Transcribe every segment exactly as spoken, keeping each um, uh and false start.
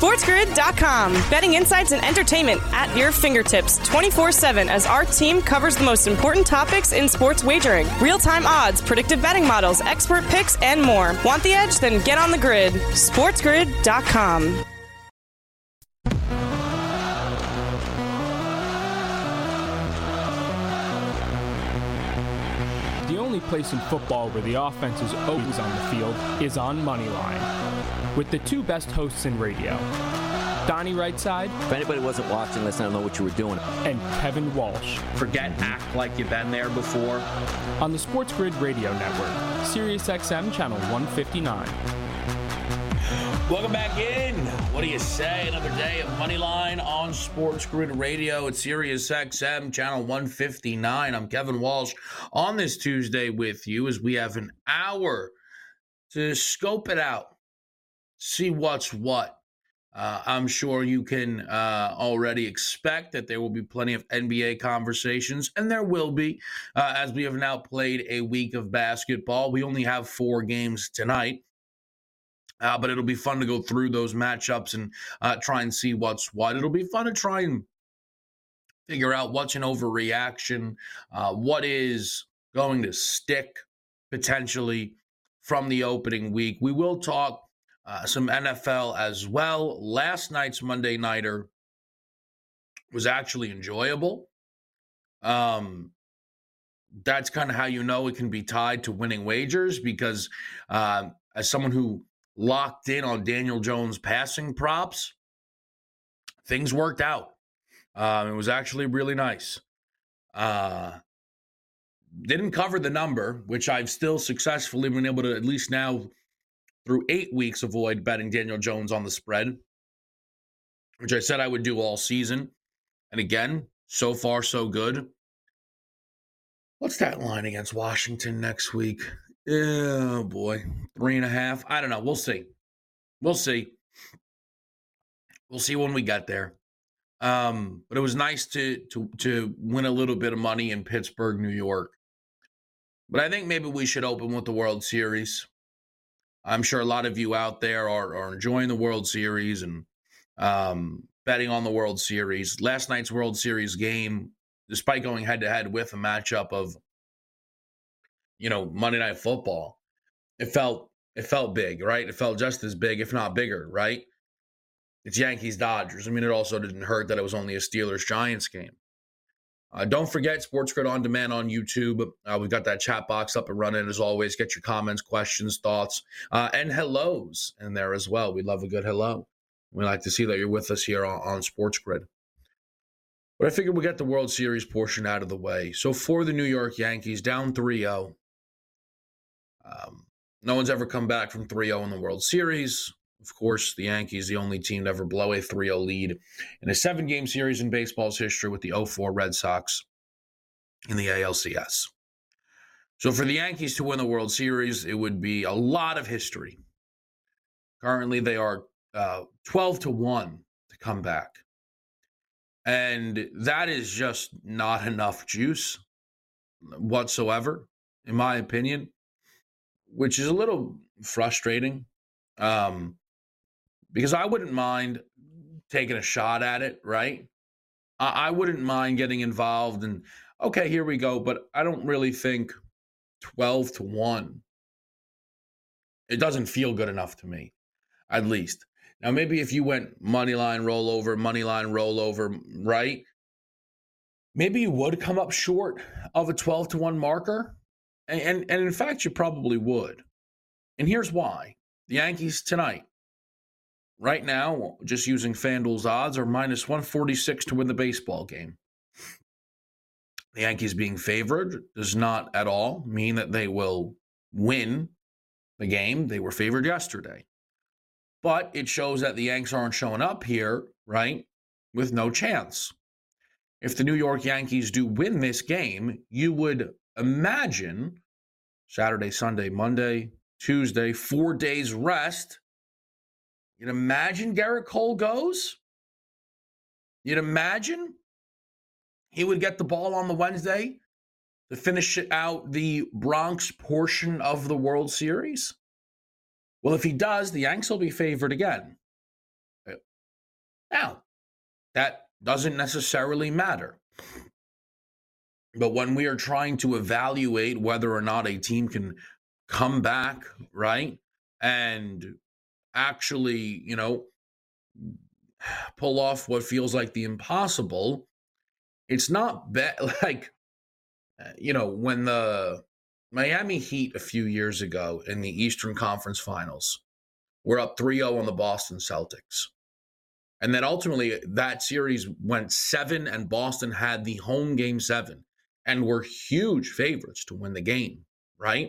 SportsGrid dot com. Betting insights and entertainment at your fingertips twenty-four seven as our team covers the most important topics in sports wagering. Real-time odds, predictive betting models, expert picks, and more. Want the edge? Then get on the grid. SportsGrid dot com. The only place in football where the offense is always on the field is on Moneyline. With the two best hosts in radio, Donnie Rightside. If anybody wasn't watching this, I don't know what you were doing. And Kevin Walsh. Forget act like you've been there before. On the Sports Grid Radio Network, Sirius X M Channel one fifty-nine. Welcome back in. What do you say? Another day of Moneyline on Sports Grid Radio at Sirius X M Channel one fifty-nine. I'm Kevin Walsh on this Tuesday with you as we have an hour to scope it out, see what's what. Uh, I'm sure you can uh, already expect that there will be plenty of N B A conversations, and there will be, uh, as we have now played a week of basketball. We only have four games tonight. Uh, but it'll be fun to go through those matchups and uh, try and see what's what. It'll be fun to try and figure out what's an overreaction, uh, what is going to stick potentially from the opening week. We will talk uh, some N F L as well. Last night's Monday Nighter was actually enjoyable. Um, that's kind of how you know it can be tied to winning wagers because uh, as someone who locked in on Daniel Jones passing props, things worked out. Um, it was actually really nice. Uh, didn't cover the number, which I've still successfully been able to, at least now through eight weeks, avoid betting Daniel Jones on the spread, which I said I would do all season. And again, so far, so good. What's that line against Washington next week? Oh, boy. Three and a half. I don't know. We'll see. We'll see. We'll see when we get there. Um, but it was nice to, to, to win a little bit of money in Pittsburgh, New York. But I think maybe we should open with the World Series. I'm sure a lot of you out there are, are enjoying the World Series and um, betting on the World Series. Last night's World Series game, despite going head-to-head with a matchup of you know, Monday Night Football, it felt it felt big, right? It felt just as big, if not bigger, right? It's Yankees-Dodgers. I mean, it also didn't hurt that it was only a Steelers-Giants game. Uh, don't forget, Sports Grid On Demand on YouTube. Uh, we've got that chat box up and running, as always. Get your comments, questions, thoughts, uh, and hellos in there as well. We love a good hello. We like to see that you're with us here on, on Sports Grid. But I figured we'll get the World Series portion out of the way. So for the New York Yankees, down three oh. Um, no one's ever come back from three oh in the World Series. Of course, the Yankees, the only team to ever blow a three oh lead in a seven-game series in baseball's history with the oh four Red Sox in the A L C S. So for the Yankees to win the World Series, it would be a lot of history. Currently, they are uh, twelve to one to come back. And that is just not enough juice whatsoever, in my opinion, which is a little frustrating um, because I wouldn't mind taking a shot at it, right? I, I wouldn't mind getting involved and, okay, here we go, but I don't really think twelve to one. It doesn't feel good enough to me, at least. Now, maybe if you went money line rollover, money line rollover, right? Maybe you would come up short of a twelve to one marker. And, and, and in fact, you probably would. And here's why. The Yankees tonight, right now, just using FanDuel's odds, are minus one forty-six to win the baseball game. The Yankees being favored does not at all mean that they will win the game. They were favored yesterday. But it shows that the Yanks aren't showing up here, right, with no chance. If the New York Yankees do win this game, you would imagine Saturday, Sunday, Monday, Tuesday, four days rest. You'd imagine Garrett Cole goes. You'd imagine he would get the ball on the Wednesday to finish out the Bronx portion of the World Series. Well, if he does, the Yanks will be favored again. Now, that doesn't necessarily matter. But when we are trying to evaluate whether or not a team can come back, right, and actually, you know, pull off what feels like the impossible, it's not bad. Like, you know, when the Miami Heat a few years ago in the Eastern Conference Finals were up three oh on the Boston Celtics. And then ultimately that series went seven and Boston had the home game seven and were huge favorites to win the game, right?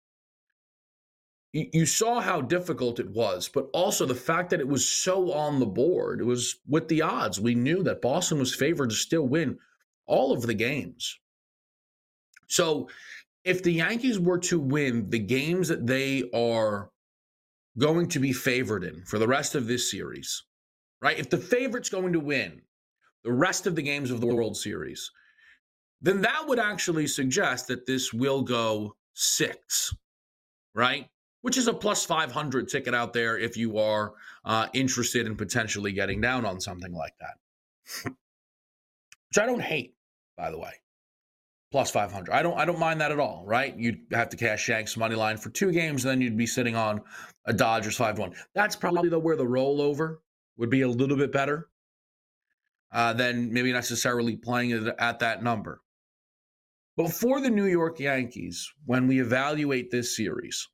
You, you saw how difficult it was, but also the fact that it was so on the board. It was with the odds. We knew that Boston was favored to still win all of the games. So if the Yankees were to win the games that they are going to be favored in for the rest of this series, right? If the favorite's going to win the rest of the games of the World Series, then that would actually suggest that this will go six, right? Which is a plus five hundred ticket out there if you are uh, interested in potentially getting down on something like that. Which I don't hate, by the way. Plus five hundred. I don't I don't mind that at all, right? You'd have to cash Shanks money line for two games, and then you'd be sitting on a Dodgers five one. That's probably the, where the rollover would be a little bit better uh, than maybe necessarily playing it at that number. But for the New York Yankees, when we evaluate this series,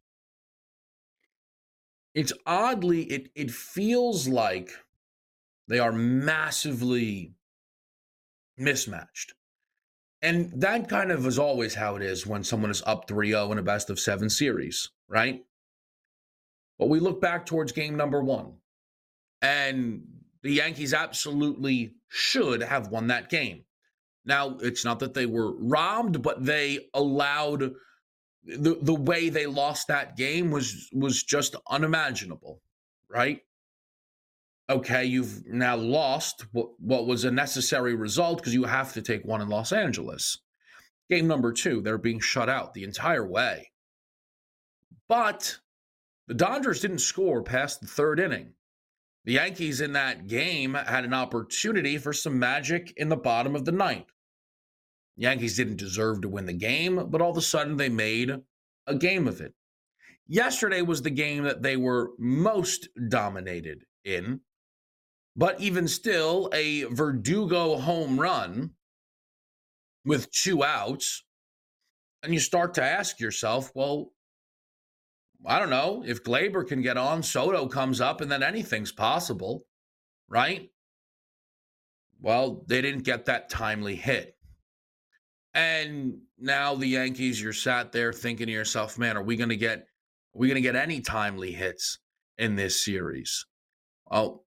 it's oddly, it it feels like they are massively mismatched. And that kind of is always how it is when someone is up three oh in a best of seven series, right? But we look back towards game number one, and the Yankees absolutely should have won that game. Now, it's not that they were robbed, but they allowed, the, the way they lost that game was, was just unimaginable, right? Okay, you've now lost what, what was a necessary result because you have to take one in Los Angeles. Game number two, they're being shut out the entire way. But the Dodgers didn't score past the third inning. The Yankees in that game had an opportunity for some magic in the bottom of the ninth. The Yankees didn't deserve to win the game, but all of a sudden they made a game of it. Yesterday was the game that they were most dominated in. But even still, a Verdugo home run with two outs, and you start to ask yourself, well, I don't know, if Gleyber can get on, Soto comes up, and then anything's possible, right? Well, they didn't get that timely hit. And now the Yankees, you're sat there thinking to yourself, man, are we going to get, are we going to get any timely hits in this series? Oh,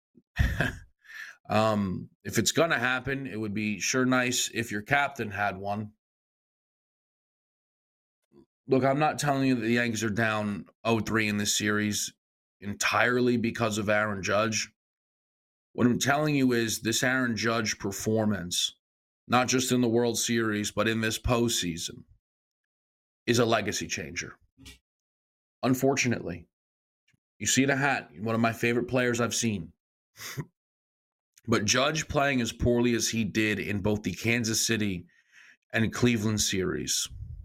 um, if it's going to happen, it would be sure nice if your captain had one. Look, I'm not telling you that the Yankees are down oh three in this series entirely because of Aaron Judge. What I'm telling you is this Aaron Judge performance, not just in the World Series, but in this postseason, is a legacy changer. Unfortunately, you see the hat, one of my favorite players I've seen. But Judge playing as poorly as he did in both the Kansas City and Cleveland series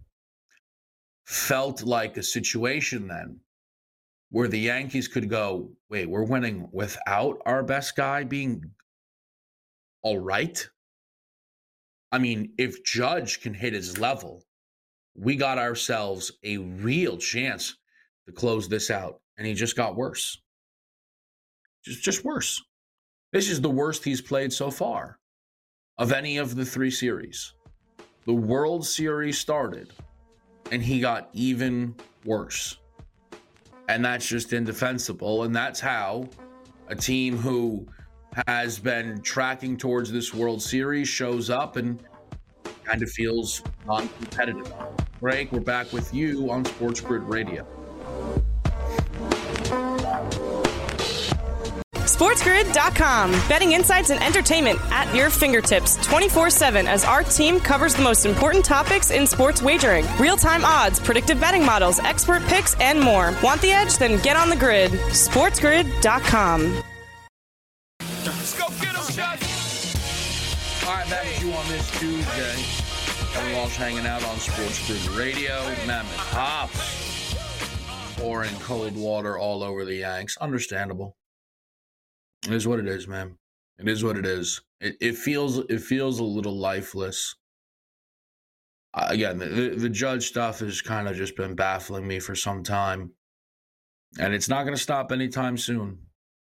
felt like a situation then where the Yankees could go, wait, we're winning without our best guy being all right? I mean, if Judge can hit his level, we got ourselves a real chance to close this out. And he just got worse. Just, just worse. This is the worst he's played so far of any of the three series. The World Series started, and he got even worse. And that's just indefensible. And that's how a team who has been tracking towards this World Series shows up and kind of feels non-competitive. Greg, we're back with you on Sports Grid Radio. SportsGrid dot com. Betting insights and entertainment at your fingertips twenty-four seven as our team covers the most important topics in sports wagering. Real-time odds, predictive betting models, expert picks, and more. Want the edge? Then get on the grid. SportsGrid dot com. Let's go get him, shots. All right, back with you on this Tuesday. Kevin Walsh hanging out on Sports Grid Radio. Mammoth Hops pouring cold water all over the Yanks. Understandable. It is what it is, man. It is what it is. It, it feels it feels a little lifeless. Uh, again, the, the Judge stuff has kind of just been baffling me for some time. And it's not going to stop anytime soon.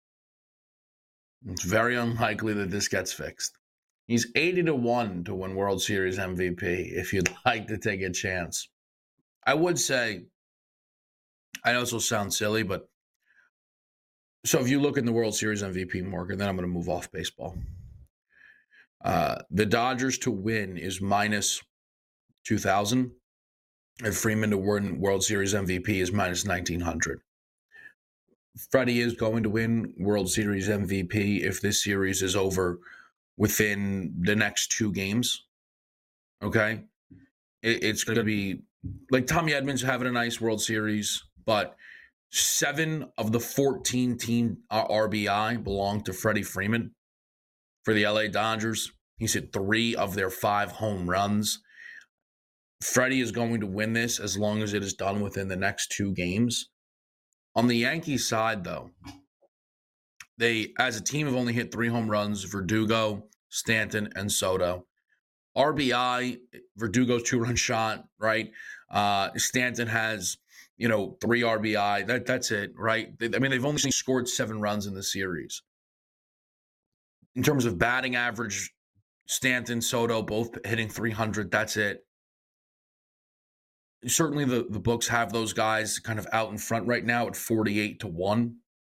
It's very unlikely that this gets fixed. He's eighty to one to win World Series M V P if you'd like to take a chance. I would say, I know this will sound silly, but so if you look in the World Series M V P market, then I'm going to move off baseball. Uh, the Dodgers to win is minus two thousand, and Freeman to win World Series M V P is minus nineteen hundred. Freddie is going to win World Series M V P if this series is over within the next two games. Okay? It, it's going to be like Tommy Edmonds having a nice World Series, but seven of the fourteen team R B I belong to Freddie Freeman for the L A Dodgers. He's hit three of their five home runs. Freddie is going to win this as long as it is done within the next two games. On the Yankees side, though, they, as a team, have only hit three home runs: Verdugo, Stanton, and Soto. R B I, Verdugo's two-run shot, right? Uh, Stanton has, you know, three R B I. That that's it, right? They, I mean, they've only scored seven runs in the series. In terms of batting average, Stanton, Soto, both hitting three hundred. That's it. Certainly the, the books have those guys kind of out in front right now at forty-eight to one.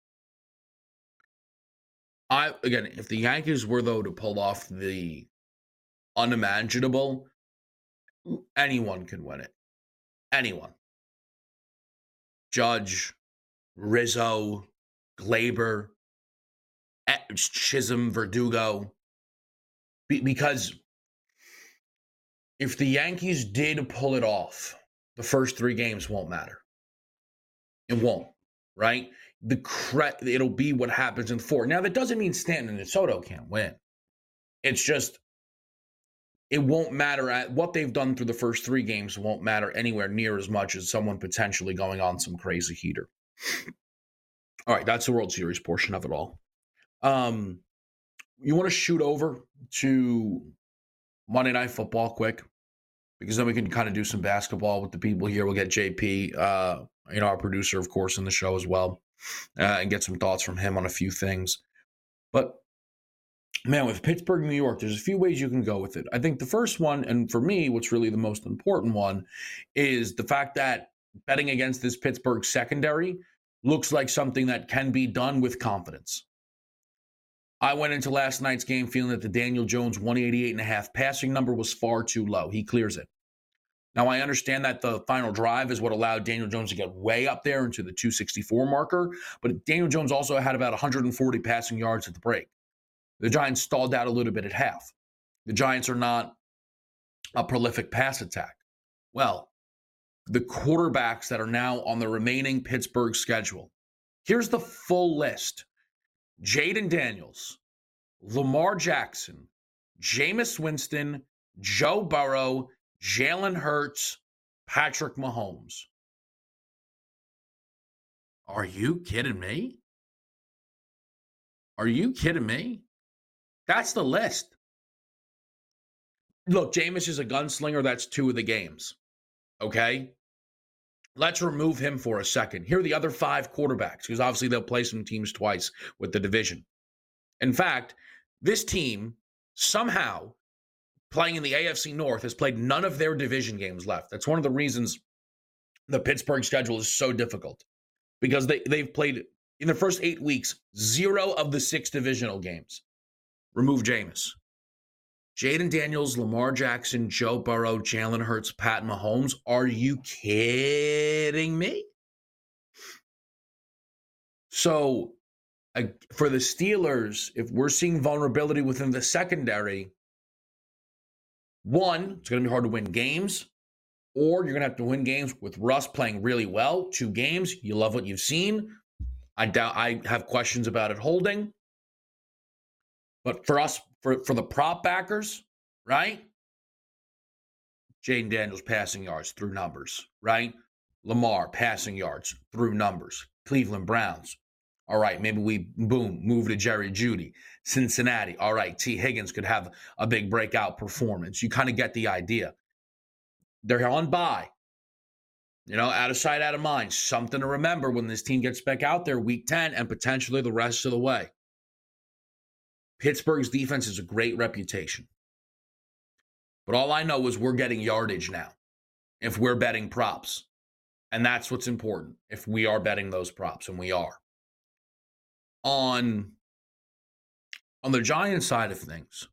I again, if the Yankees were, though, to pull off the unimaginable, anyone can win it. Anyone. Judge, Rizzo, Glaber, Chisholm, Verdugo. Be- because if the Yankees did pull it off, the first three games won't matter. It won't, right? The cre- It'll be what happens in four. Now, that doesn't mean Stanton and Soto can't win. It's just, it won't matter. At what they've done through the first three games won't matter anywhere near as much as someone potentially going on some crazy heater. All right, that's the World Series portion of it all. Um, you want to shoot over to Monday Night Football quick? Because then we can kind of do some basketball with the people here. We'll get J P, uh, you know, our producer, of course, in the show as well, uh, and get some thoughts from him on a few things. But, man, with Pittsburgh, New York, there's a few ways you can go with it. I think the first one, and for me, what's really the most important one, is the fact that betting against this Pittsburgh secondary looks like something that can be done with confidence. I went into last night's game feeling that the Daniel Jones one eighty-eight and a half passing number was far too low. He clears it. Now, I understand that the final drive is what allowed Daniel Jones to get way up there into the two sixty-four marker, but Daniel Jones also had about one hundred forty passing yards at the break. The Giants stalled out a little bit at half. The Giants are not a prolific pass attack. Well, the quarterbacks that are now on the remaining Pittsburgh schedule, here's the full list. Jaden Daniels, Lamar Jackson, Jameis Winston, Joe Burrow, Jalen Hurts, Patrick Mahomes. Are you kidding me? Are you kidding me? That's the list. Look, Jameis is a gunslinger. That's two of the games. Okay? Let's remove him for a second. Here are the other five quarterbacks, because obviously they'll play some teams twice with the division. In fact, this team somehow, playing in the A F C North, has played none of their division games left. That's one of the reasons the Pittsburgh schedule is so difficult, because they, they've played, in the first eight weeks, zero of the six divisional games. Remove Jameis. Jaden Daniels, Lamar Jackson, Joe Burrow, Jalen Hurts, Pat Mahomes. Are you kidding me? So, uh, for the Steelers, if we're seeing vulnerability within the secondary, one, it's going to be hard to win games, or you're going to have to win games with Russ playing really well. Two games, you love what you've seen. I doubt I have questions about it holding. But for us, for, for the prop backers, right? Jaden Daniels passing yards through numbers, right? Lamar passing yards through numbers. Cleveland Browns. All right, maybe we, boom, move to Jerry Jeudy. Cincinnati. All right, T. Higgins could have a big breakout performance. You kind of get the idea. They're on bye. You know, out of sight, out of mind. Something to remember when this team gets back out there week ten and potentially the rest of the way. Pittsburgh's defense is a great reputation. But all I know is we're getting yardage now if we're betting props. And that's what's important if we are betting those props, and we are. On, on the Giants side of things,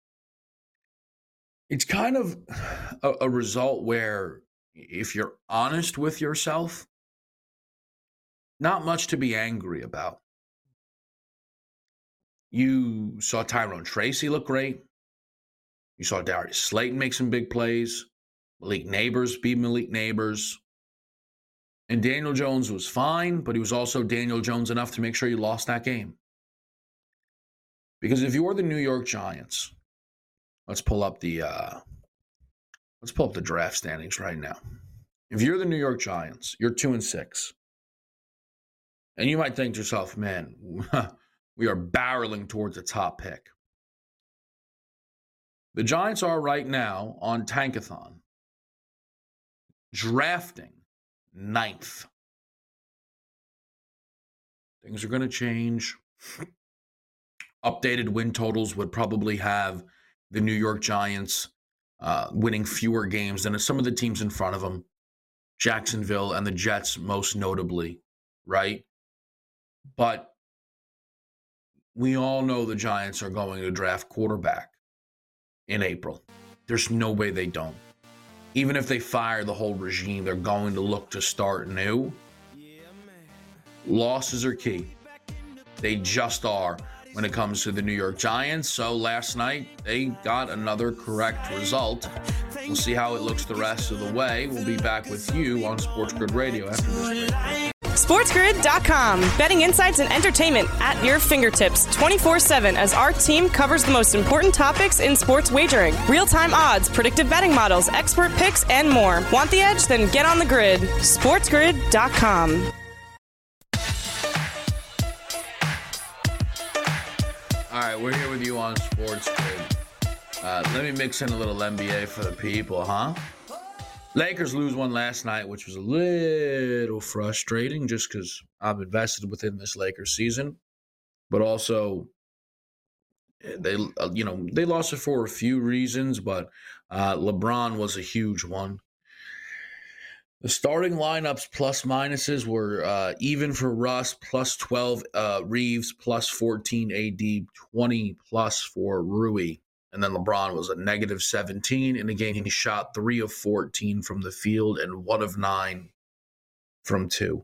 it's kind of a, a result where if you're honest with yourself, not much to be angry about. You saw Tyrone Tracy look great. You saw Darius Slayton make some big plays. Malik Neighbors beat Malik Neighbors. And Daniel Jones was fine, but he was also Daniel Jones enough to make sure you lost that game. Because if you're the New York Giants, let's pull up the uh, let's pull up the draft standings right now. If you're the New York Giants, you're two and six, and you might think to yourself, "Man, we are barreling towards a top pick." The Giants are right now on Tankathon drafting ninth. Things are going to change. Updated win totals would probably have the New York Giants uh, winning fewer games than some of the teams in front of them. Jacksonville and the Jets most notably, right? But we all know the Giants are going to draft quarterback in April. There's no way they don't. Even if they fire the whole regime, they're going to look to start new. Losses are key. They just are when it comes to the New York Giants. So last night, they got another correct result. We'll see how it looks the rest of the way. We'll be back with you on Sports Grid Radio after this break. sports grid dot com. Betting insights and entertainment at your fingertips twenty-four seven as our team covers the most important topics in sports wagering. Real-time odds, predictive betting models, expert picks, and more. Want the edge? Then get on the grid. sports grid dot com. All right, we're here with you on Sports Grid. Uh, let me mix in a little N B A for the people, huh? Lakers lose one last night, which was a little frustrating just because I'm invested within this Lakers season. But also, they you know they lost it for a few reasons, but uh, LeBron was a huge one. The starting lineups plus minuses were uh, even for Russ, plus twelve uh, Reeves, plus fourteen A D, twenty plus for Rui. And then LeBron was a negative seventeen. In a game, he shot three of fourteen from the field and one of nine from two.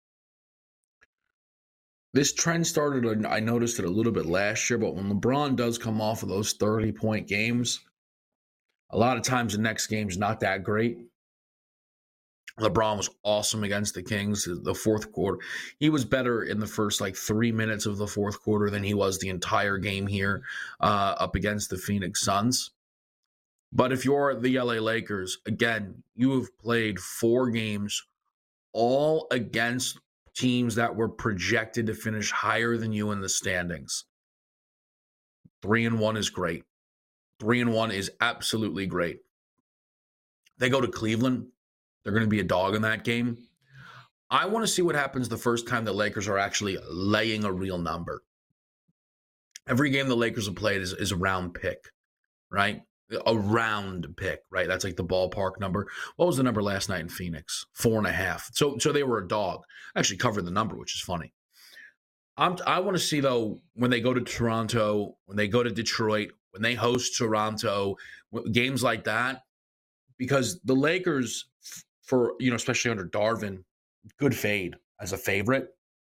This trend started, I noticed it a little bit last year, but when LeBron does come off of those thirty-point games, a lot of times the next game's not that great. LeBron was awesome against the Kings the fourth quarter. He was better in the first like three minutes of the fourth quarter than he was the entire game here uh, up against the Phoenix Suns. But if you're the L A Lakers, again, you have played four games all against teams that were projected to finish higher than you in the standings. Three and one is great. Three and one is absolutely great. They go to Cleveland. They're going to be a dog in that game. I want to see what happens the first time the Lakers are actually laying a real number. Every game the Lakers have played is, is a round pick, right? A round pick, right? That's like the ballpark number. What was the number last night in Phoenix? Four and a half. So, so they were a dog. Actually covered the number, which is funny. I'm, I want to see, though, when they go to Toronto, when they go to Detroit, when they host Toronto, games like that, because the Lakers, for, you know, especially under Darvin, good fade as a favorite.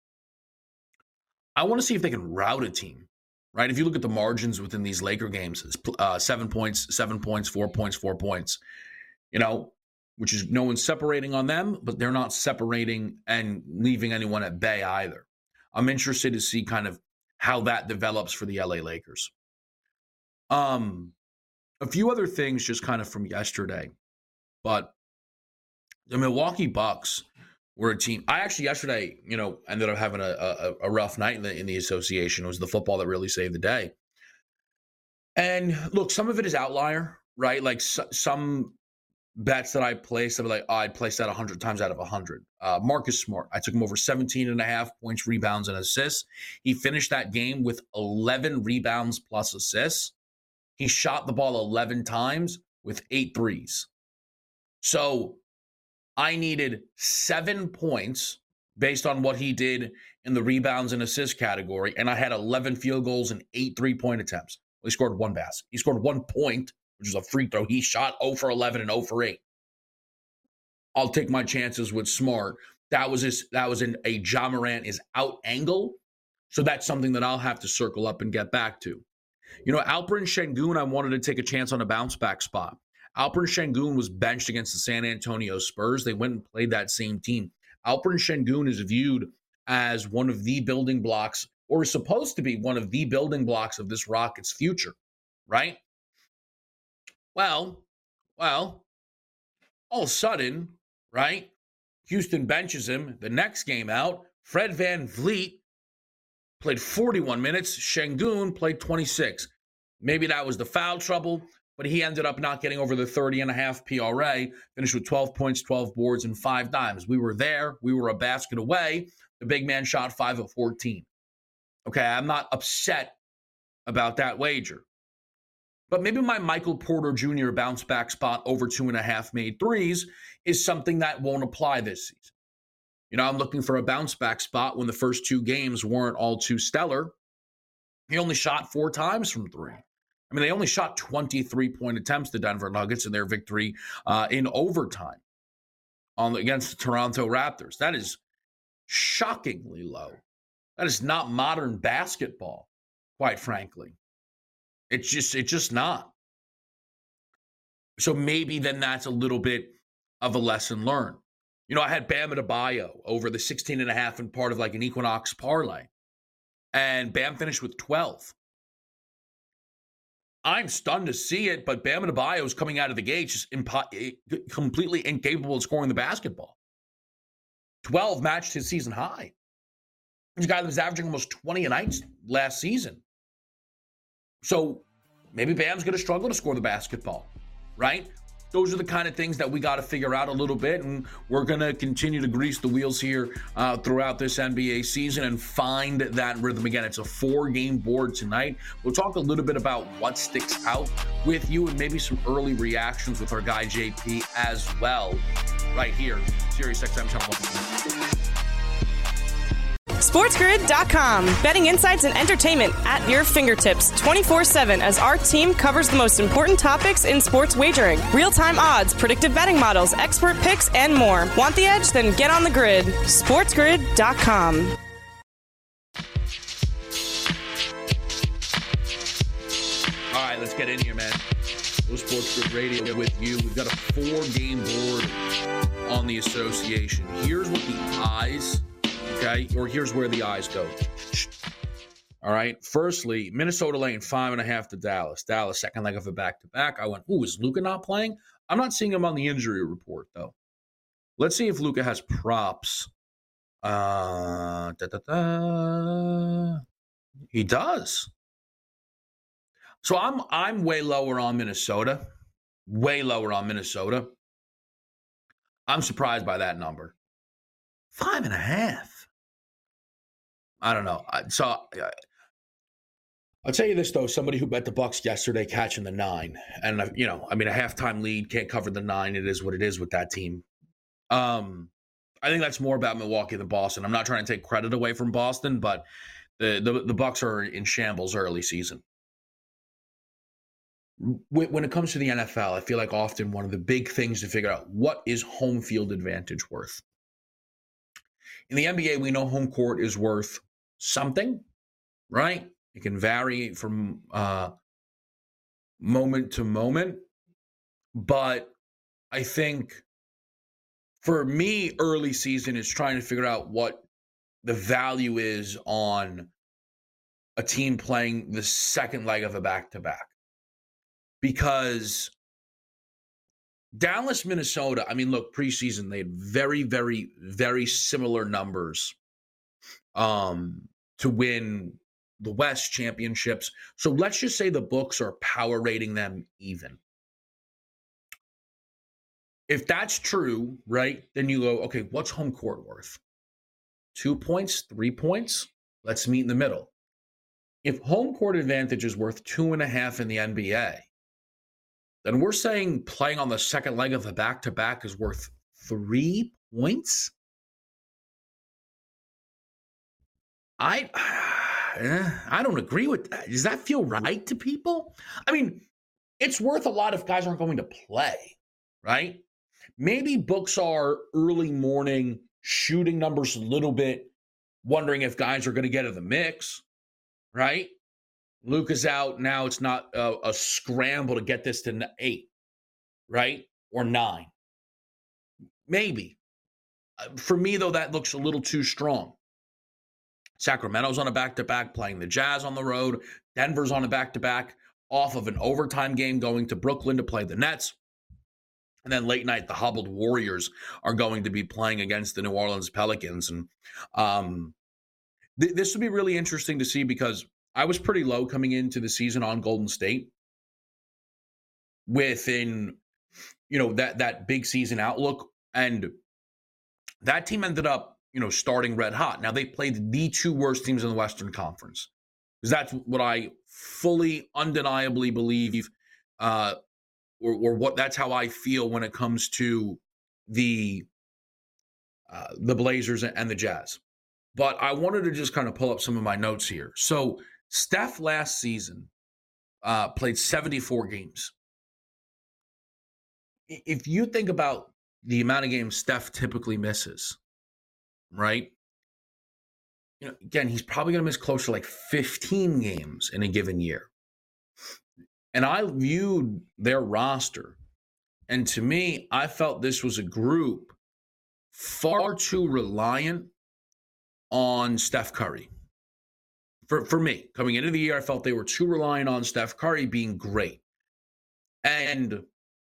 I want to see if they can rout a team, right? If you look at the margins within these Laker games, it's uh, seven points, seven points, four points, four points, you know, which is no one's separating on them, but they're not separating and leaving anyone at bay either. I'm interested to see kind of how that develops for the L A Lakers. Um, a few other things just kind of from yesterday, but the Milwaukee Bucks were a team. I actually yesterday, you know, ended up having a, a, a rough night in the, in the association. It was the football that really saved the day. And look, some of it is outlier, right? Like so, some bets that I placed, I was like, oh, I'd place that one hundred times out of one hundred. Uh, Marcus Smart, I took him over seventeen and a half points, rebounds, and assists. He finished that game with eleven rebounds plus assists. He shot the ball eleven times with eight threes. So I needed seven points based on what he did in the rebounds and assist category, and I had eleven field goals and eight three-point attempts. Well, he scored one basket. He scored one point, which is a free throw. He shot zero for eleven and zero for eight. I'll take my chances with Smart. That was his, that was an, a Ja Morant is out angle, so that's something that I'll have to circle up and get back to. You know, Alperen Sengun, I wanted to take a chance on a bounce back spot. Alperen Sengun was benched against the San Antonio Spurs. They went and played that same team. Alperen Sengun is viewed as one of the building blocks, or is supposed to be one of the building blocks of this Rockets' future, right? Well, well, all of a sudden, right, Houston benches him. The next game out, Fred VanVleet played forty-one minutes. Sengun played twenty-six. Maybe that was the foul trouble, but he ended up not getting over the thirty and a half P R A, finished with twelve points, twelve boards, and five dimes. We were there. We were a basket away. The big man shot five of fourteen. Okay, I'm not upset about that wager. But maybe my Michael Porter Junior bounce back spot over two and a half made threes is something that won't apply this season. You know, I'm looking for a bounce back spot when the first two games weren't all too stellar. He only shot four times from three. I mean, they only shot twenty-three point attempts, the Denver Nuggets, in their victory uh, in overtime on against the Toronto Raptors. That is shockingly low. That is not modern basketball, quite frankly. It's just, it's just not. So maybe then that's a little bit of a lesson learned. You know, I had Bam Adebayo over the sixteen and a half and part of like an Equinox parlay. And Bam finished with twelve. I'm stunned to see it, but Bam Adebayo is coming out of the gate just impo- completely incapable of scoring the basketball. twelve matched his season high. He's a guy that was averaging almost twenty a night last season. So maybe Bam's going to struggle to score the basketball, right? Those are the kind of things that we got to figure out a little bit, and we're going to continue to grease the wheels here uh, throughout this N B A season and find that rhythm again. It's a four-game board tonight. We'll talk a little bit about what sticks out with you and maybe some early reactions with our guy J P as well, right here, Sirius X M Channel one. SportsGrid dot com. Betting insights and entertainment at your fingertips twenty-four seven as our team covers the most important topics in sports wagering. Real-time odds, predictive betting models, expert picks, and more. Want the edge? Then get on the grid. SportsGrid dot com. All right, let's get in here, man. Go SportsGrid Radio with you. We've got a four-game board on the association. Here's what the eyes... Okay, or here's where the eyes go. All right, firstly, Minnesota laying five and a half to Dallas. Dallas, second leg of a back-to-back. I went, ooh, is Luka not playing? I'm not seeing him on the injury report, though. Let's see if Luka has props. Uh, da, da, da. He does. So I'm I'm way lower on Minnesota. Way lower on Minnesota. I'm surprised by that number. Five and a half. I don't know. So uh, I'll tell you this, though. Somebody who bet the Bucks yesterday catching the nine. And, uh, you know, I mean, a halftime lead can't cover the nine. It is what it is with that team. Um, I think that's more about Milwaukee than Boston. I'm not trying to take credit away from Boston, but the, the, the Bucks are in shambles early season. When it comes to the N F L, I feel like often one of the big things to figure out, what is home field advantage worth? In the N B A, we know home court is worth something, right? It can vary from uh, moment to moment. But I think for me, early season is trying to figure out what the value is on a team playing the second leg of a back-to-back. Because Dallas, Minnesota, I mean, look, preseason, they had very, very, very similar numbers um, to win the West championships. So let's just say the books are power rating them even. If that's true, right, then you go, okay, what's home court worth? Two points, three points? Let's meet in the middle. If home court advantage is worth two and a half in the N B A, then we're saying playing on the second leg of the back-to-back is worth three points? I, I don't agree with that. Does that feel right to people? I mean, it's worth a lot if guys aren't going to play, right? Maybe books are early morning shooting numbers a little bit, wondering if guys are going to get in the mix, right? Luke is out. Now it's not a, a scramble to get this to eight, right? Or nine. Maybe. For me, though, that looks a little too strong. Sacramento's on a back-to-back, playing the Jazz on the road. Denver's on a back-to-back, off of an overtime game, going to Brooklyn to play the Nets. And then late night, the hobbled Warriors are going to be playing against the New Orleans Pelicans. And um, th- this will be really interesting to see because I was pretty low coming into the season on Golden State. Within, you know, that that big season outlook. And that team ended up, you know, starting red hot. Now, they played the two worst teams in the Western Conference. Because that's what I fully, undeniably believe, uh, or, or what that's how I feel when it comes to the uh, the Blazers and the Jazz. But I wanted to just kind of pull up some of my notes here. So Steph last season uh, played seventy-four games. If you think about the amount of games Steph typically misses, right? You know, again, he's probably going to miss close to like fifteen games in a given year. And I viewed their roster, and to me, I felt this was a group far too reliant on Steph Curry. For, for me, coming into the year, I felt they were too reliant on Steph Curry being great. And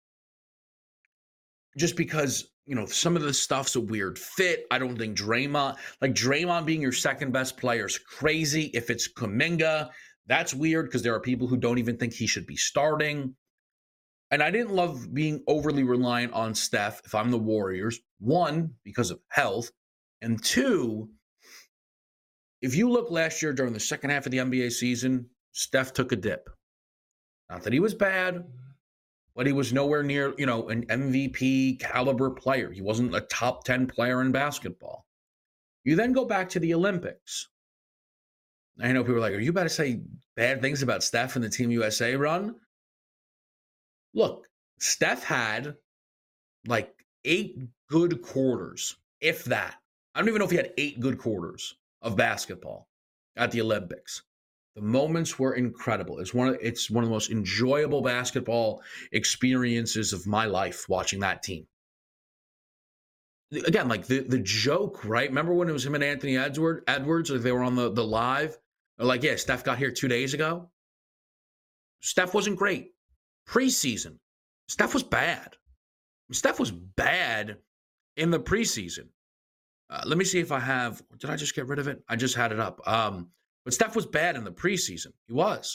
just because, you know, some of the stuff's a weird fit. I don't think Draymond, like Draymond being your second best player is crazy. If it's Kuminga, that's weird because there are people who don't even think he should be starting. And I didn't love being overly reliant on Steph if I'm the Warriors. One, because of health. And two, if you look last year during the second half of the N B A season, Steph took a dip. Not that he was bad, but he was nowhere near, you know, an M V P caliber player. He wasn't a top ten player in basketball. You then go back to the Olympics. I know people are like, are you about to say bad things about Steph and the Team U S A run? Look, Steph had like eight good quarters, if that. I don't even know if he had eight good quarters of basketball at the Olympics. The moments were incredible. It's one of, it's one of the most enjoyable basketball experiences of my life watching that team. Again, like the, the joke, right? Remember when it was him and Anthony Edward, Edwards, or they were on the, the live? They're like, yeah, Steph got here two days ago. Steph wasn't great. Preseason, Steph was bad. Steph was bad in the preseason. Uh, let me see if I have, did I just get rid of it? I just had it up. Um, but Steph was bad in the preseason. He was.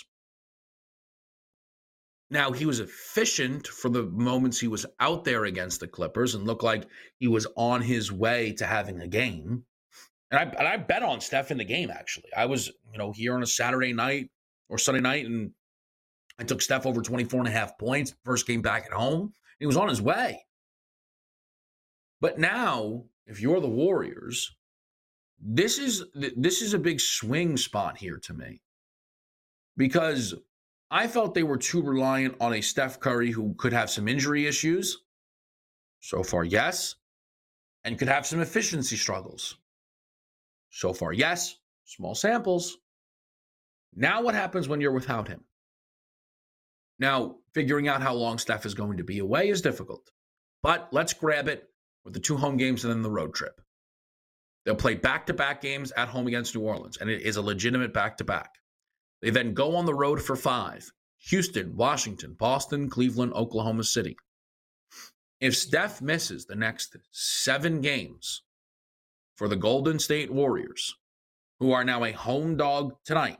Now, he was efficient for the moments he was out there against the Clippers and looked like he was on his way to having a game. And I, and I bet on Steph in the game, actually. I was, you know, here on a Saturday night or Sunday night, and I took Steph over twenty-four and a half points, first game back at home. He was on his way. But now, if you're the Warriors, this is this is a big swing spot here to me. Because I felt they were too reliant on a Steph Curry who could have some injury issues. So far, yes. And could have some efficiency struggles. So far, yes. Small samples. Now what happens when you're without him? Now, figuring out how long Steph is going to be away is difficult. But let's grab it with the two home games and then the road trip. They'll play back-to-back games at home against New Orleans, and it is a legitimate back-to-back. They then go on the road for five. Houston, Washington, Boston, Cleveland, Oklahoma City. If Steph misses the next seven games for the Golden State Warriors, who are now a home dog tonight,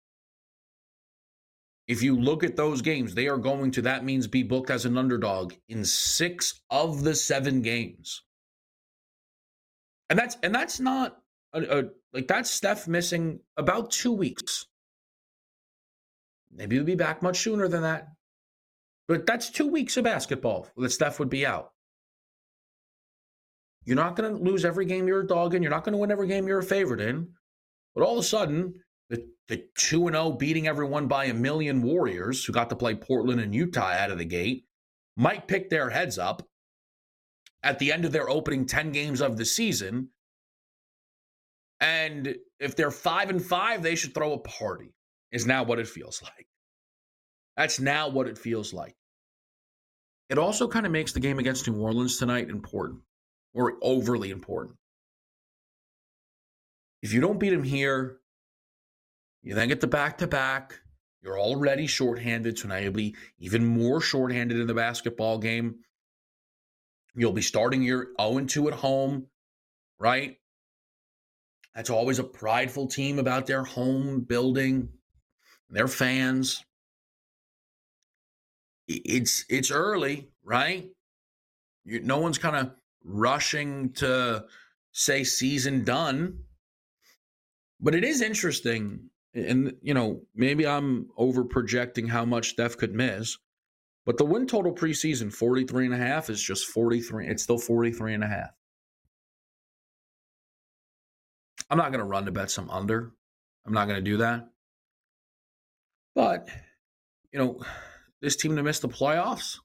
if you look at those games, they are going to, that means, be booked as an underdog in six of the seven games. And that's and that's not, a, a, like, that's Steph missing about two weeks. Maybe he'll be back much sooner than that. But that's two weeks of basketball that Steph would be out. You're not going to lose every game you're a dog in. You're not going to win every game you're a favorite in. But all of a sudden, the, the two and oh beating everyone by a million Warriors, who got to play Portland and Utah out of the gate, might pick their heads up at the end of their opening ten games of the season. And if they're five and five, they should throw a party, is now what it feels like. That's now what it feels like. It also kind of makes the game against New Orleans tonight important, or overly important. If you don't beat them here, you then get the back-to-back. You're already shorthanded, so now you'll be even more shorthanded in the basketball game. You'll be starting your oh and two at home, right? That's always a prideful team about their home building, their fans. It's it's early, right? You, no one's kind of rushing to say season done. But it is interesting, and, you know, maybe I'm over projecting how much Steph could miss, but the win total preseason, forty-three and a half, is just forty-three. It's still forty-three and a half. I'm not going to run to bet some under. I'm not going to do that. But, you know, this team to miss the playoffs,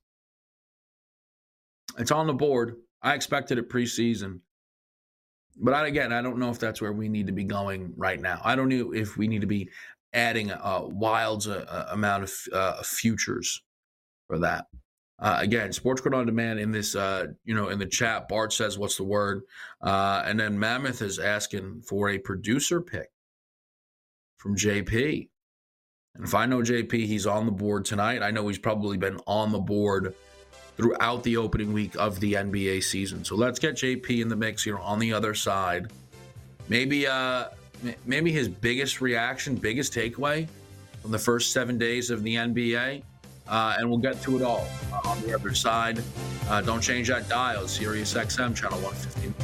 it's on the board. I expected it preseason. But I, again, I don't know if that's where we need to be going right now. I don't know if we need to be adding a wild uh, amount of uh, futures for that. Uh, again, Sports Grid On Demand in this, uh, you know, in the chat, Bart says, what's the word? Uh, and then Mammoth is asking for a producer pick from J P. And if I know J P, he's on the board tonight. I know he's probably been on the board throughout the opening week of the N B A season. So let's get J P in the mix here on the other side. Maybe uh, maybe his biggest reaction, biggest takeaway from the first seven days of the N B A. Uh, and we'll get to it all uh, on the other side. Uh, don't change that dial. Sirius X M, channel one fifty.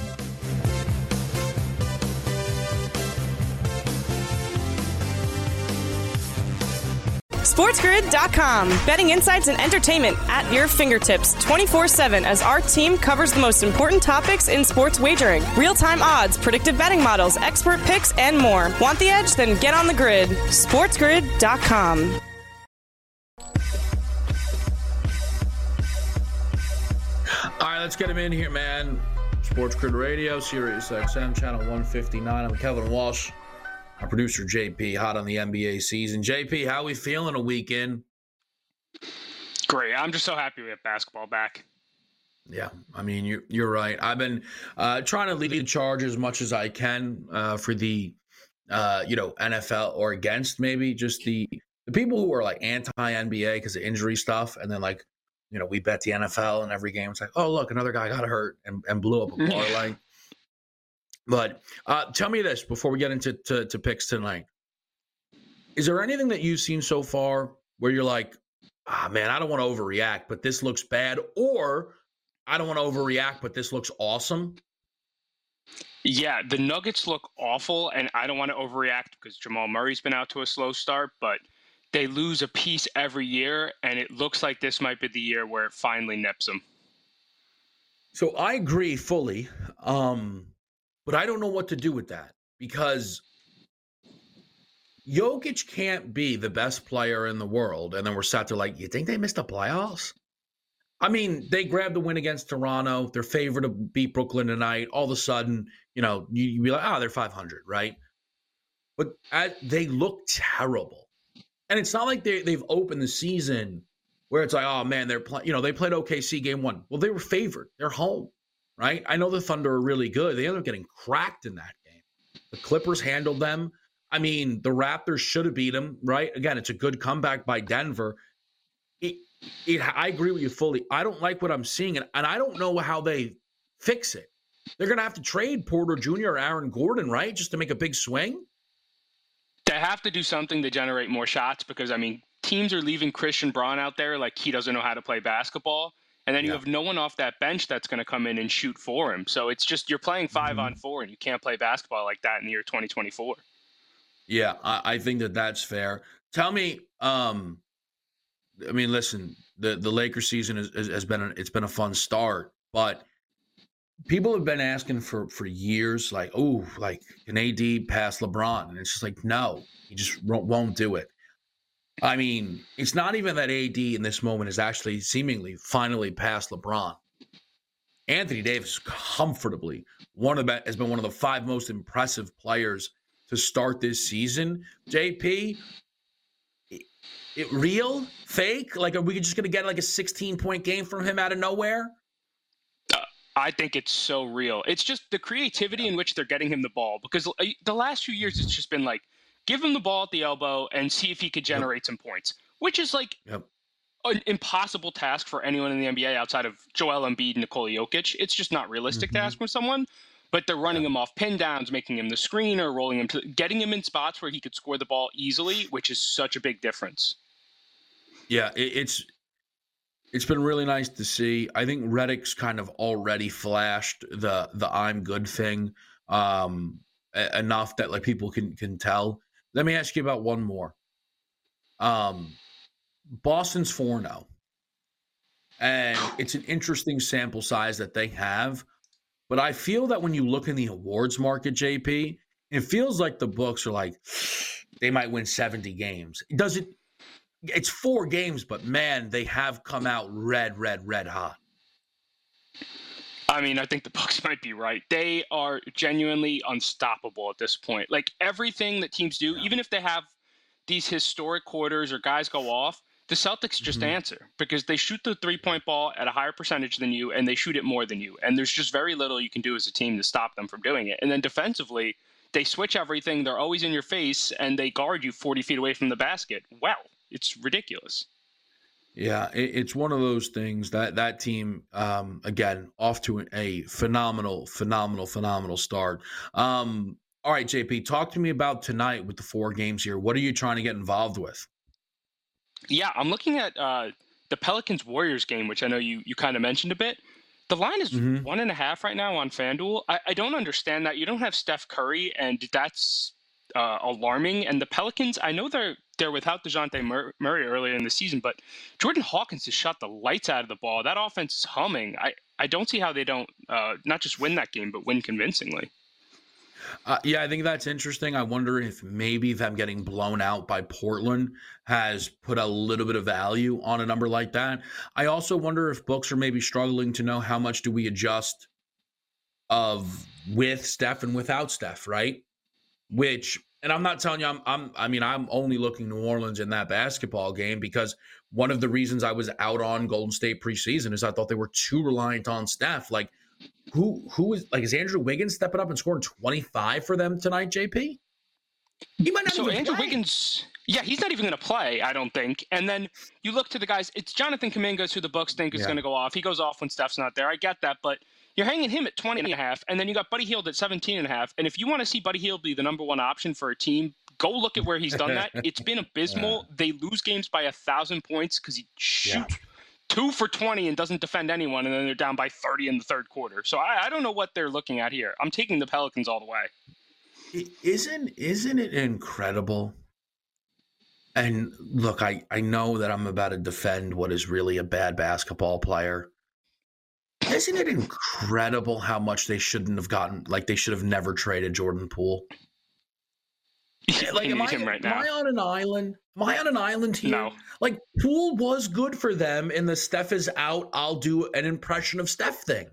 SportsGrid dot com. Betting insights and entertainment at your fingertips twenty-four seven as our team covers the most important topics in sports wagering. Real-time odds, predictive betting models, expert picks, and more. Want the edge? Then get on the grid. SportsGrid dot com. All right, let's get him in here, man. Sports Grid Radio, Sirius X M, channel one fifty-nine. I'm Kevin Walsh. Our producer, J P, hot on the N B A season. J P, how we feeling a week in? Great. I'm just so happy we have basketball back. Yeah, I mean, you're, you're right. I've been uh, trying to lead the charge as much as I can uh, for the, uh, you know, N F L, or against maybe just the, the people who are like anti-N B A because of injury stuff. And then, like, you know, we bet the N F L and every game. It's like, oh, look, another guy got hurt and, and blew up a parlay. But uh, tell me this before we get into to, to picks tonight. Is there anything that you've seen so far where you're like, ah, man, I don't want to overreact, but this looks bad, or I don't want to overreact, but this looks awesome? Yeah, the Nuggets look awful, and I don't want to overreact because Jamal Murray's been out to a slow start, but they lose a piece every year, and it looks like this might be the year where it finally nips them. So I agree fully. Um But I don't know what to do with that, because Jokic can't be the best player in the world. And then we're sat there like, you think they missed the playoffs? I mean, they grabbed the win against Toronto. They're favored to beat Brooklyn tonight. All of a sudden, you know, you, you'd be like, oh, they're five hundred, right? But at, they look terrible. And it's not like they, they've opened the season where it's like, oh, man, they're playing, you know, they played O K C game one. Well, they were favored. They're home. Right? I know the Thunder are really good. They ended up getting cracked in that game. The Clippers handled them. I mean, the Raptors should have beat them, right? Again, it's a good comeback by Denver. It, it, I agree with you fully. I don't like what I'm seeing, and, and I don't know how they fix it. They're going to have to trade Porter Junior or Aaron Gordon, right, just to make a big swing? They have to do something to generate more shots because, I mean, teams are leaving Christian Braun out there like he doesn't know how to play basketball. And then you yeah. have no one off that bench that's going to come in and shoot for him. So it's just you're playing five mm-hmm. on four, and you can't play basketball like that in the year twenty twenty-four. Yeah, I, I think that that's fair. Tell me, um, I mean, listen, the, the Lakers season has, has been a, it's been a fun start, but people have been asking for for years, like, oh, like can A D pass LeBron? And it's just like, no, he just won't do it. I mean, it's not even that A D in this moment is actually seemingly finally past LeBron. Anthony Davis comfortably one of the, has been one of the five most impressive players to start this season. J P, it, it real? Fake? Like, are we just going to get like a sixteen-point game from him out of nowhere? Uh, I think it's so real. It's just the creativity in which they're getting him the ball. Because the last few years, it's just been like, give him the ball at the elbow and see if he could generate yep. some points, which is like yep. an impossible task for anyone in the N B A outside of Joel Embiid and Nikola Jokic. It's just not realistic mm-hmm. to ask from someone, but they're running yep. him off pin downs, making him the screener, rolling him to getting him in spots where he could score the ball easily, which is such a big difference. Yeah, it, it's it's been really nice to see. I think Redick's kind of already flashed the the I'm good thing um, enough that like people can can tell. Let me ask you about one more. Um, Boston's four and oh. And it's an interesting sample size that they have. But I feel that when you look in the awards market, J P, it feels like the books are like, they might win seventy games. It doesn't, it's four games, but man, they have come out red, red, red hot. I mean, I think the Bucks might be right. They are genuinely unstoppable at this point. Like everything that teams do, yeah. even if they have these historic quarters or guys go off, the Celtics just mm-hmm. answer because they shoot the three-point ball at a higher percentage than you, and they shoot it more than you. And there's just very little you can do as a team to stop them from doing it. And then defensively, they switch everything. They're always in your face, and they guard you forty feet away from the basket. Wow, it's ridiculous. Yeah, it, it's one of those things that that team, um, again, off to a phenomenal, phenomenal, phenomenal start. Um, all right, J P, talk to me about tonight with the four games here. What are you trying to get involved with? Yeah, I'm looking at uh, the Pelicans-Warriors game, which I know you you kind of mentioned a bit. The line is mm-hmm. one and a half right now on FanDuel. I, I don't understand that. You don't have Steph Curry, and that's uh, alarming. And the Pelicans, I know they're they're without DeJounte Mur- Murray earlier in the season, but Jordan Hawkins has shot the lights out of the ball. That offense is humming. I, I don't see how they don't uh, not just win that game, but win convincingly. Uh, yeah, I think that's interesting. I wonder if maybe them getting blown out by Portland has put a little bit of value on a number like that. I also wonder if books are maybe struggling to know how much do we adjust of with Steph and without Steph, right? Which, and I'm not telling you, I'm, I'm, I mean, I'm only looking New Orleans in that basketball game because one of the reasons I was out on Golden State preseason is I thought they were too reliant on Steph. Like, Who who is like is Andrew Wiggins stepping up and scoring twenty-five for them tonight, J P? He might not so even Andrew play. Wiggins, yeah, he's not even going to play, I don't think. And then you look to the guys, it's Jonathan Kuminga who the Bucks think is yeah. going to go off. He goes off when Steph's not there. I get that, but you're hanging him at twenty and a half, and then you got Buddy Hield at seventeen and a half. And if you want to see Buddy Hield be the number one option for a team, go look at where he's done that. It's been abysmal. Yeah. They lose games by a thousand points because he shoots. Yeah. Two for twenty and doesn't defend anyone, and then they're down by thirty in the third quarter. So I, I don't know what they're looking at here. I'm taking the Pelicans all the way. Isn't isn't it incredible? And look, I, I know that I'm about to defend what is really a bad basketball player. Isn't it incredible how much they shouldn't have gotten, like they should have never traded Jordan Poole? Like, am I, right am I on an island? Am I on an island here? No. Like, Poole was good for them in the Steph is out, I'll do an impression of Steph thing.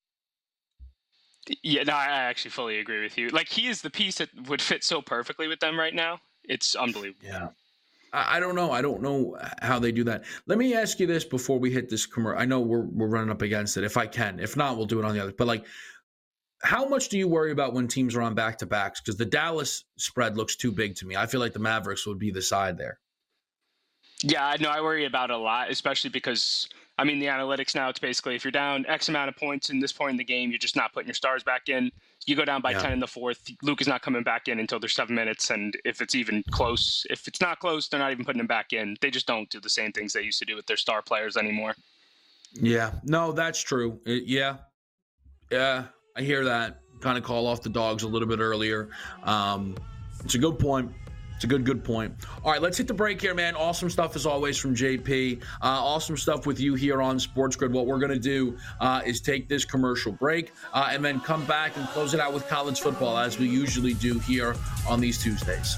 Yeah, no, I actually fully agree with you. Like, he is the piece that would fit so perfectly with them right now. It's unbelievable. Yeah. I, I don't know. I don't know how they do that. Let me ask you this before we hit this commercial. I know we're we're running up against it. If I can. If not, we'll do it on the other. But, like, how much do you worry about when teams are on back-to-backs? Because the Dallas spread looks too big to me. I feel like the Mavericks would be the side there. Yeah, I know I worry about it a lot, especially because, I mean, the analytics now, it's basically if you're down X amount of points in this point in the game, you're just not putting your stars back in. You go down by yeah. ten in the fourth, Luke is not coming back in until there's seven minutes. And if it's even close, if it's not close, they're not even putting him back in. They just don't do the same things they used to do with their star players anymore. Yeah, no, that's true. It, yeah. Yeah, I hear that. Kind of call off the dogs a little bit earlier. Um, it's a good point. It's a good, good point. All right, let's hit the break here, man. Awesome stuff as always from J P. Uh, awesome stuff with you here on Sports Grid. What we're going to do uh, is take this commercial break uh, and then come back and close it out with college football as we usually do here on these Tuesdays.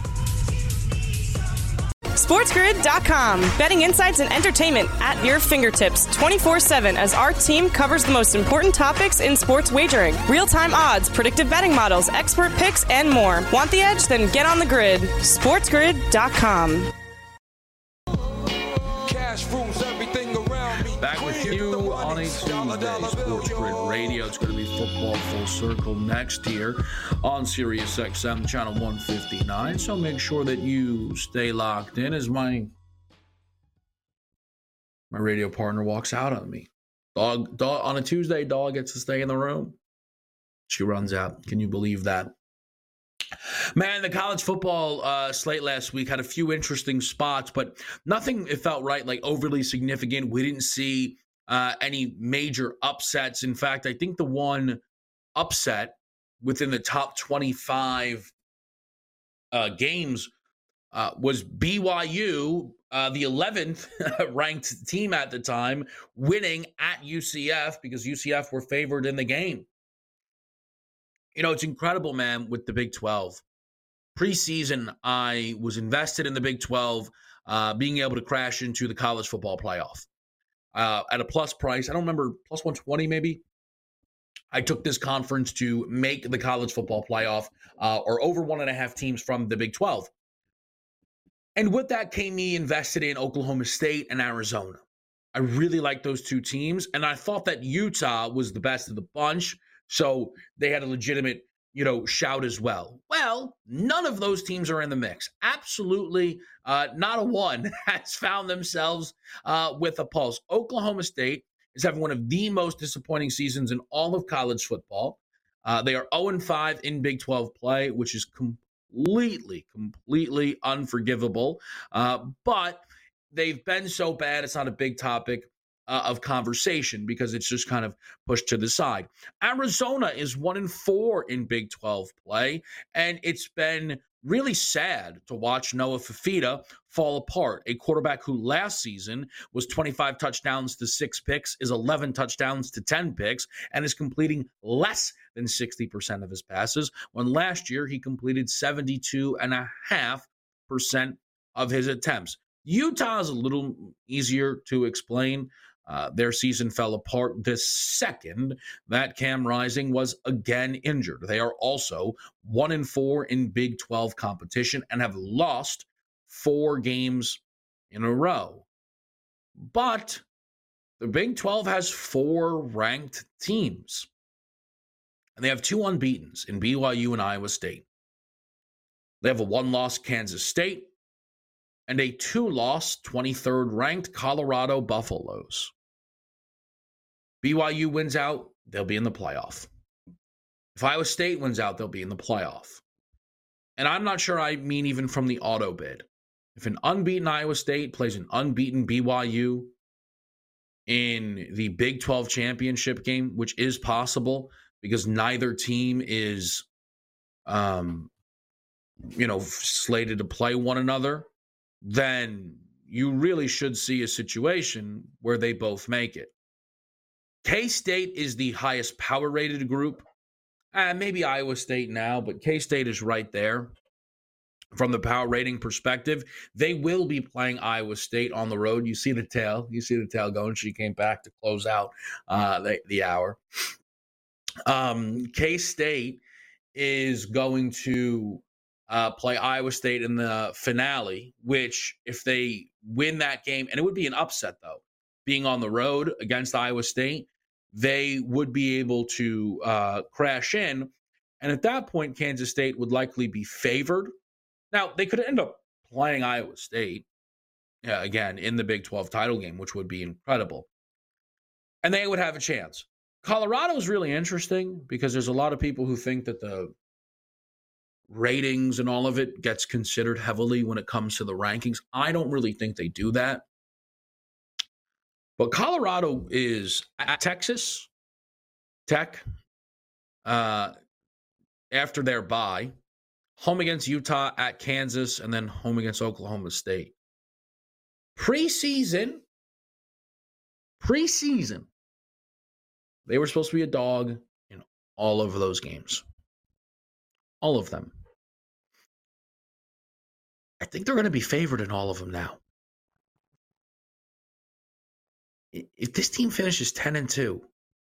SportsGrid dot com. Betting insights and entertainment at your fingertips twenty-four seven as our team covers the most important topics in sports wagering. Real-time odds, predictive betting models, expert picks, and more. Want the edge? Then get on the grid. SportsGrid dot com. Back with you on a Tuesday, Sports Grid Radio. It's going to be Football Full Circle next here on Sirius X M, channel one fifty-nine. So make sure that you stay locked in as my my radio partner walks out on me. Dog, dog on a Tuesday, dog gets to stay in the room. She runs out. Can you believe that? Man, the college football uh, slate last week had a few interesting spots, but nothing, it felt right, like overly significant. We didn't see uh, any major upsets. In fact, I think the one upset within the top twenty-five uh, games uh, was B Y U, uh, the eleventh ranked team at the time, winning at U C F because U C F were favored in the game. You know, it's incredible, man, with the Big twelve. Preseason, I was invested in the Big twelve, uh, being able to crash into the college football playoff uh, at a plus price. I don't remember, plus one twenty maybe. I took this conference to make the college football playoff uh, or over one and a half teams from the Big twelve. And with that came me invested in Oklahoma State and Arizona. I really like those two teams, and I thought that Utah was the best of the bunch. So they had a legitimate, you know, shout as well. Well, none of those teams are in the mix. Absolutely uh, not a one has found themselves uh, with a pulse. Oklahoma State is having one of the most disappointing seasons in all of college football. Uh, they are oh and five in Big twelve play, which is completely, completely unforgivable. Uh, but they've been so bad, it's not a big topic Uh, of conversation because it's just kind of pushed to the side. Arizona is one and four in Big twelve play, and it's been really sad to watch Noah Fifita fall apart. A quarterback who last season was twenty-five touchdowns to six picks, is eleven touchdowns to ten picks, and is completing less than sixty percent of his passes, when last year he completed seventy-two point five percent of his attempts. Utah is a little easier to explain. Uh, their season fell apart the second that Cam Rising was again injured. They are also one and four in Big twelve competition and have lost four games in a row. But the Big twelve has four ranked teams, and they have two unbeatens in B Y U and Iowa State. They have a one-loss Kansas State and a two-loss twenty-third ranked Colorado Buffaloes. B Y U wins out, they'll be in the playoff. If Iowa State wins out, they'll be in the playoff. And I'm not sure I mean even from the auto bid. If an unbeaten Iowa State plays an unbeaten B Y U in the Big twelve championship game, which is possible because neither team is, um, you know, slated to play one another, then you really should see a situation where they both make it. K-State is the highest power-rated group. Uh, maybe Iowa State now, but K-State is right there from the power rating perspective. They will be playing Iowa State on the road. You see the tail. You see the tail going. She came back to close out uh, the, the hour. Um, K-State is going to uh, play Iowa State in the finale, which if they win that game, and it would be an upset, though, being on the road against Iowa State, they would be able to uh, crash in. And at that point, Kansas State would likely be favored. Now, they could end up playing Iowa State, uh, again, in the Big twelve title game, which would be incredible. And they would have a chance. Colorado is really interesting because there's a lot of people who think that the ratings and all of it gets considered heavily when it comes to the rankings. I don't really think they do that. But Colorado is at Texas Tech uh, after their bye, home against Utah, at Kansas, and then home against Oklahoma State. Preseason, preseason, they were supposed to be a dog in all of those games. All of them. I think they're going to be favored in all of them now. If this team finishes ten and two,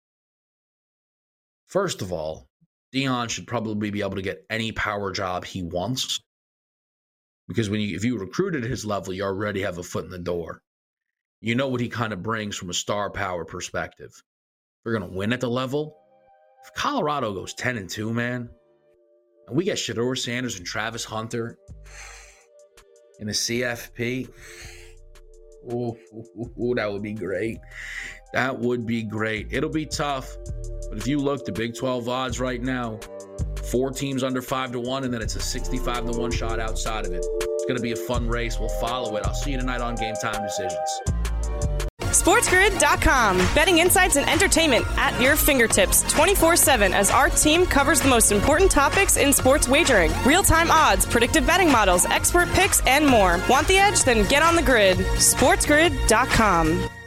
first of all, Deion should probably be able to get any power job he wants. Because when you, if you recruit at his level, you already have a foot in the door. You know what he kind of brings from a star power perspective. If we're going to win at the level, if Colorado goes ten and two, man, and we get Shedeur Sanders and Travis Hunter in a C F P, ooh, ooh, ooh, that would be great. That would be great. It'll be tough. But if you look, the Big twelve odds right now, four teams under five to one, and then it's a sixty-five to one shot outside of it. It's going to be a fun race. We'll follow it. I'll see you tonight on Game Time Decisions. SportsGrid dot com. Betting insights and entertainment at your fingertips twenty-four seven as our team covers the most important topics in sports wagering. Real-time odds, predictive betting models, expert picks, and more. Want the edge? Then get on the grid. SportsGrid dot com.